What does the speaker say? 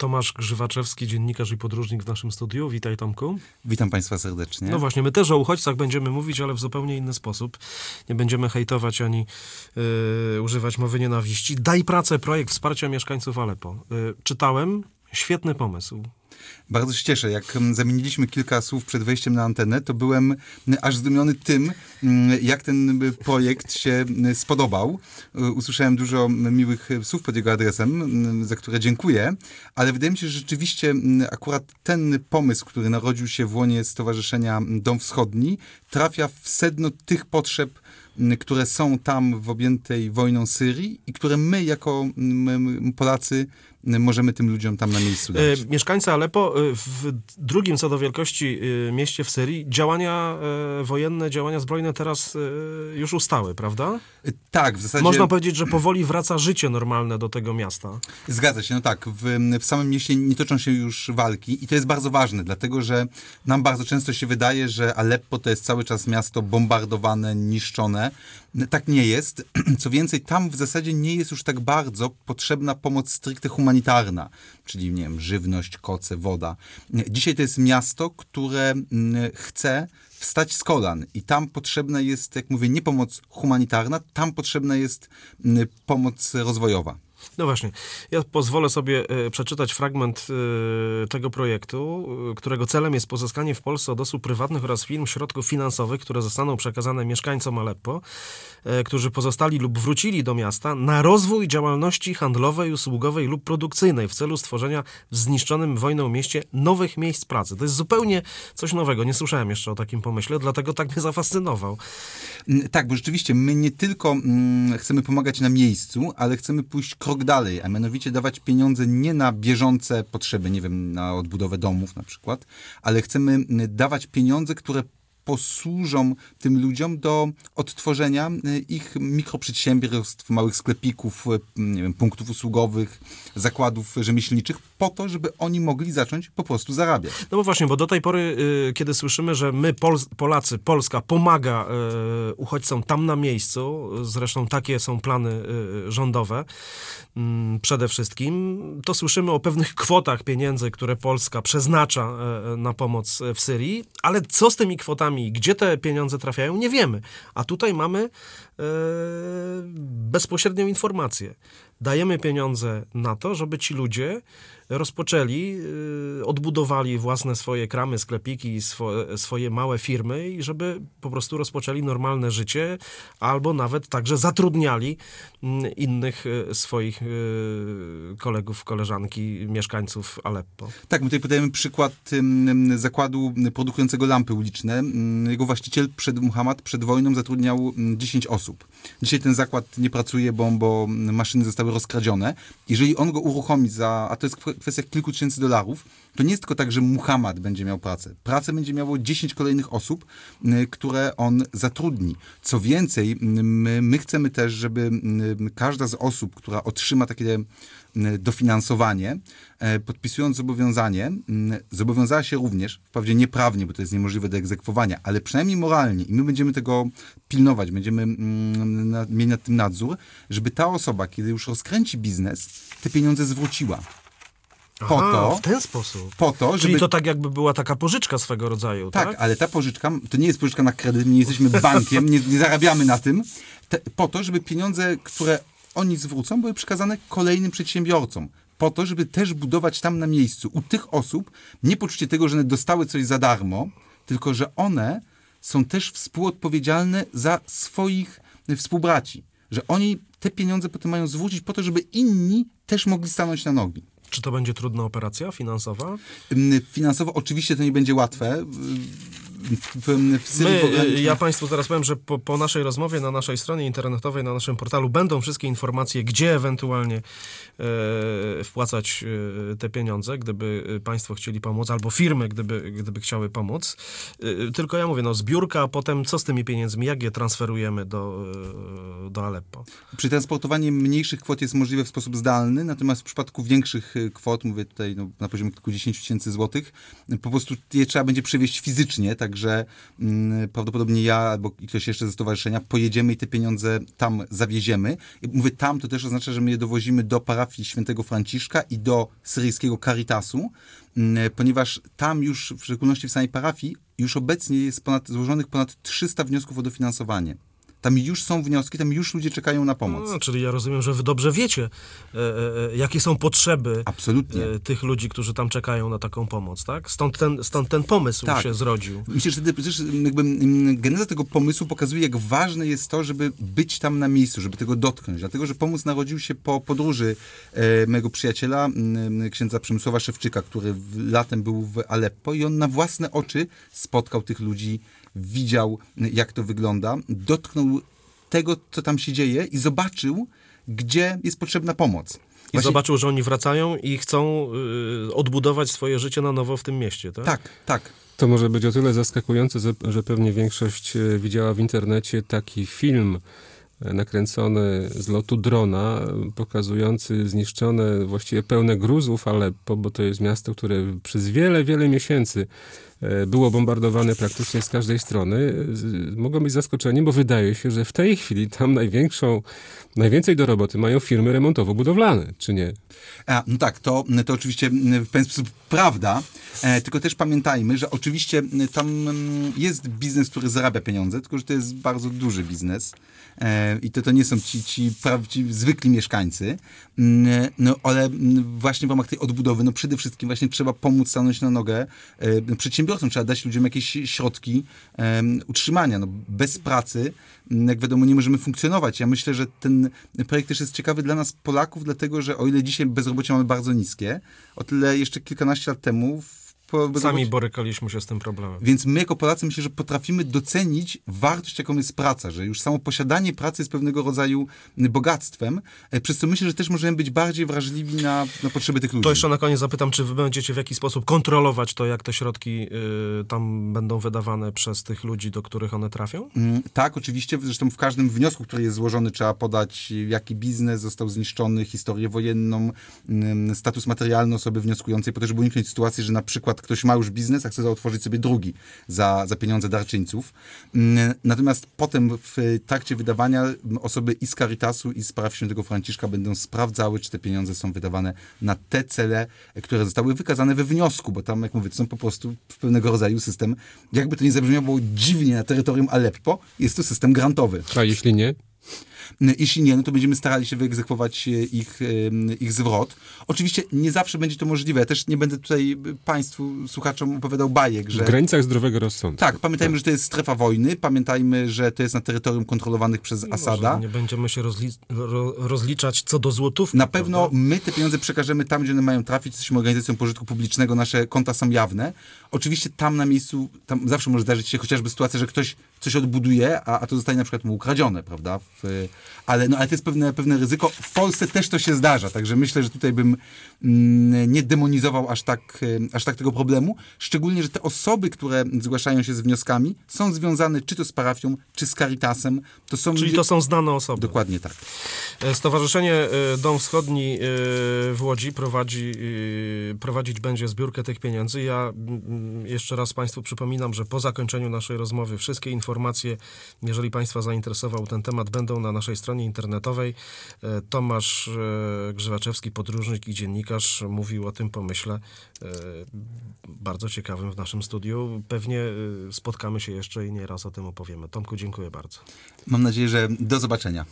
Tomasz Grzywaczewski, dziennikarz i podróżnik w naszym studiu. Witaj, Tomku. Witam Państwa serdecznie. No właśnie, my też o uchodźcach będziemy mówić, ale w zupełnie inny sposób. Nie będziemy hejtować ani używać mowy nienawiści. Daj pracę, projekt wsparcia mieszkańców Aleppo. Czytałem, świetny pomysł. Bardzo się cieszę. Jak zamieniliśmy kilka słów przed wejściem na antenę, to byłem aż zdumiony tym, jak ten projekt się spodobał. Usłyszałem dużo miłych słów pod jego adresem, za które dziękuję, ale wydaje mi się, że rzeczywiście akurat ten pomysł, który narodził się w łonie Stowarzyszenia Dom Wschodni, trafia w sedno tych potrzeb, które są tam w objętej wojną Syrii i które my jako Polacy możemy tym ludziom tam na miejscu dać. Mieszkańcy Aleppo w drugim co do wielkości mieście w Syrii, działania wojenne, działania zbrojne teraz już ustały, prawda? Tak, w zasadzie... Można powiedzieć, że powoli wraca życie normalne do tego miasta. Zgadza się, no tak. W samym mieście nie toczą się już walki i to jest bardzo ważne, dlatego że nam bardzo często się wydaje, że Aleppo to jest cały czas miasto bombardowane, niszczone. Tak nie jest. Co więcej, tam w zasadzie nie jest już tak bardzo potrzebna pomoc stricte humanitarna, czyli, nie wiem, żywność, koce, woda. Dzisiaj to jest miasto, które chce wstać z kolan i tam potrzebna jest, jak mówię, nie pomoc humanitarna, tam potrzebna jest pomoc rozwojowa. No właśnie, ja pozwolę sobie przeczytać fragment tego projektu, którego celem jest pozyskanie w Polsce od osób prywatnych oraz firm środków finansowych, które zostaną przekazane mieszkańcom Aleppo, którzy pozostali lub wrócili do miasta, na rozwój działalności handlowej, usługowej lub produkcyjnej w celu stworzenia w zniszczonym wojną mieście nowych miejsc pracy. To jest zupełnie coś nowego. Nie słyszałem jeszcze o takim pomyśle, dlatego tak mnie zafascynował. Tak, bo rzeczywiście my nie tylko chcemy pomagać na miejscu, ale chcemy pójść krok dalej, a mianowicie dawać pieniądze nie na bieżące potrzeby, nie wiem, na odbudowę domów na przykład, ale chcemy dawać pieniądze, które posłużą tym ludziom do odtworzenia ich mikroprzedsiębiorstw, małych sklepików, nie wiem, punktów usługowych, zakładów rzemieślniczych, po to, żeby oni mogli zacząć po prostu zarabiać. No bo właśnie, bo do tej pory, kiedy słyszymy, że my, Polacy, Polska pomaga uchodźcom tam na miejscu, zresztą takie są plany rządowe, przede wszystkim, to słyszymy o pewnych kwotach pieniędzy, które Polska przeznacza na pomoc w Syrii, ale co z tymi kwotami, gdzie te pieniądze trafiają, nie wiemy. A tutaj mamy bezpośrednią informację. Dajemy pieniądze na to, żeby ci ludzie rozpoczęli, odbudowali własne swoje kramy, sklepiki, swoje małe firmy i żeby po prostu rozpoczęli normalne życie, albo nawet także zatrudniali innych swoich kolegów, koleżanki, mieszkańców Aleppo. Tak, my tutaj podajemy przykład zakładu produkującego lampy uliczne. Jego właściciel Muhammad przed wojną zatrudniał 10 osób. Dzisiaj ten zakład nie pracuje, bo maszyny zostały rozkradzione. Jeżeli on go uruchomi a to jest kwestia kilku tysięcy dolarów, to nie jest tylko tak, że Muhammad będzie miał pracę. Pracę będzie miało 10 kolejnych osób, które on zatrudni. Co więcej, my chcemy też, żeby każda z osób, która otrzyma takie dofinansowanie, podpisując zobowiązanie, zobowiązała się również, wprawdzie nieprawnie, bo to jest niemożliwe do egzekwowania, ale przynajmniej moralnie i my będziemy tego pilnować, będziemy mieli nad tym nadzór, żeby ta osoba, kiedy już rozkręci biznes, te pieniądze zwróciła. W ten sposób. Czyli to tak jakby była taka pożyczka swego rodzaju, tak? Tak, ale ta pożyczka, to nie jest pożyczka na kredyt, nie jesteśmy bankiem, nie zarabiamy na tym, po to, żeby pieniądze, które oni zwrócą, były przekazane kolejnym przedsiębiorcom. Po to, żeby też budować tam na miejscu u tych osób nie poczucie tego, że one dostały coś za darmo, tylko że one są też współodpowiedzialne za swoich współbraci. Że oni te pieniądze potem mają zwrócić po to, żeby inni też mogli stanąć na nogi. Czy to będzie trudna operacja finansowa? Finansowo oczywiście to nie będzie łatwe. Ja Państwu zaraz powiem, że po naszej rozmowie na naszej stronie internetowej, na naszym portalu będą wszystkie informacje, gdzie ewentualnie wpłacać te pieniądze, gdyby Państwo chcieli pomóc, albo firmy, gdyby chciały pomóc. Tylko ja mówię, zbiórka, a potem co z tymi pieniędzmi, jak je transferujemy do Aleppo? Przetransportowanie mniejszych kwot jest możliwe w sposób zdalny, natomiast w przypadku większych kwot, mówię tutaj na poziomie kilkudziesięciu tysięcy złotych, po prostu je trzeba będzie przewieźć fizycznie, tak że prawdopodobnie ja albo ktoś jeszcze ze stowarzyszenia pojedziemy i te pieniądze tam zawieziemy. I mówię tam, to też oznacza, że my je dowozimy do parafii Świętego Franciszka i do syryjskiego Caritasu, ponieważ tam już, w szczególności w samej parafii, już obecnie jest złożonych ponad 300 wniosków o dofinansowanie. Tam już są wnioski, tam już ludzie czekają na pomoc. No, czyli ja rozumiem, że wy dobrze wiecie, jakie są potrzeby Absolutnie. Tych ludzi, którzy tam czekają na taką pomoc, tak? Stąd ten pomysł się zrodził. Myślę, że też jakby geneza tego pomysłu pokazuje, jak ważne jest to, żeby być tam na miejscu, żeby tego dotknąć. Dlatego, że pomysł narodził się po podróży mojego przyjaciela, księdza Przemysława Szewczyka, który latem był w Aleppo i on na własne oczy spotkał tych ludzi, widział, jak to wygląda, dotknął tego, co tam się dzieje i zobaczył, gdzie jest potrzebna pomoc. I zobaczył, że oni wracają i chcą odbudować swoje życie na nowo w tym mieście, tak? Tak, tak. To może być o tyle zaskakujące, że pewnie większość widziała w internecie taki film nakręcony z lotu drona, pokazujący zniszczone, właściwie pełne gruzów Aleppo, bo to jest miasto, które przez wiele, wiele miesięcy było bombardowane praktycznie z każdej strony. Mogą być zaskoczeni, bo wydaje się, że w tej chwili tam najwięcej do roboty mają firmy remontowo-budowlane, czy nie? No tak, to oczywiście w pewien sposób prawda, tylko też pamiętajmy, że oczywiście tam jest biznes, który zarabia pieniądze, tylko że to jest bardzo duży biznes i to nie są ci zwykli mieszkańcy, no ale właśnie w ramach tej odbudowy, no przede wszystkim właśnie trzeba pomóc stanąć na nogę przedsiębiorcom, trzeba dać ludziom jakieś środki utrzymania. No, bez pracy, jak wiadomo, nie możemy funkcjonować. Ja myślę, że ten projekt też jest ciekawy dla nas, Polaków, dlatego, że o ile dzisiaj bezrobocie mamy bardzo niskie, o tyle jeszcze kilkanaście lat temu Sami borykaliśmy się z tym problemem. Więc my jako Polacy myślę, że potrafimy docenić wartość, jaką jest praca, że już samo posiadanie pracy jest pewnego rodzaju bogactwem, przez co myślę, że też możemy być bardziej wrażliwi na potrzeby tych ludzi. To jeszcze na koniec zapytam, czy wy będziecie w jakiś sposób kontrolować to, jak te środki tam będą wydawane przez tych ludzi, do których one trafią? Tak, oczywiście. Zresztą w każdym wniosku, który jest złożony, trzeba podać, jaki biznes został zniszczony, historię wojenną, status materialny osoby wnioskującej, po to, żeby uniknąć sytuacji, że na przykład ktoś ma już biznes, a chce otworzyć sobie drugi za pieniądze darczyńców. Natomiast potem w trakcie wydawania osoby i z Caritasu, i z parafii Świętego Franciszka będą sprawdzały, czy te pieniądze są wydawane na te cele, które zostały wykazane we wniosku, bo tam, jak mówię, to są po prostu pewnego rodzaju system, jakby to nie zabrzmiało dziwnie na terytorium Aleppo, jest to system grantowy. A jeśli nie? Jeśli nie, no to będziemy starali się wyegzekwować ich zwrot. Oczywiście nie zawsze będzie to możliwe. Ja też nie będę tutaj państwu, słuchaczom opowiadał bajek, że... W granicach zdrowego rozsądku. Tak, pamiętajmy, że to jest strefa wojny, pamiętajmy, że to jest na terytorium kontrolowanych przez Asada. Nie będziemy się rozliczać co do złotówki. Na pewno prawda? my te pieniądze przekażemy tam, gdzie one mają trafić. Jesteśmy organizacją pożytku publicznego, nasze konta są jawne. Oczywiście tam na miejscu, tam zawsze może zdarzyć się chociażby sytuacja, że ktoś coś odbuduje, a to zostanie na przykład mu ukradzione, prawda? Ale to jest pewne ryzyko. W Polsce też to się zdarza, także myślę, że tutaj bym nie demonizował aż tak tego problemu. Szczególnie, że te osoby, które zgłaszają się z wnioskami, są związane czy to z parafią, czy z Caritassem. Czyli to są znane osoby. Dokładnie tak. Stowarzyszenie Dom Wschodni w Łodzi prowadzić będzie zbiórkę tych pieniędzy. Ja jeszcze raz Państwu przypominam, że po zakończeniu naszej rozmowy wszystkie informacje, jeżeli Państwa zainteresował ten temat, będą na naszej stronie internetowej. Tomasz Grzywaczewski, podróżnik i dziennikarz, mówił o tym pomyśle bardzo ciekawym w naszym studiu. Pewnie spotkamy się jeszcze i nieraz o tym opowiemy. Tomku, dziękuję bardzo. Mam nadzieję, że do zobaczenia.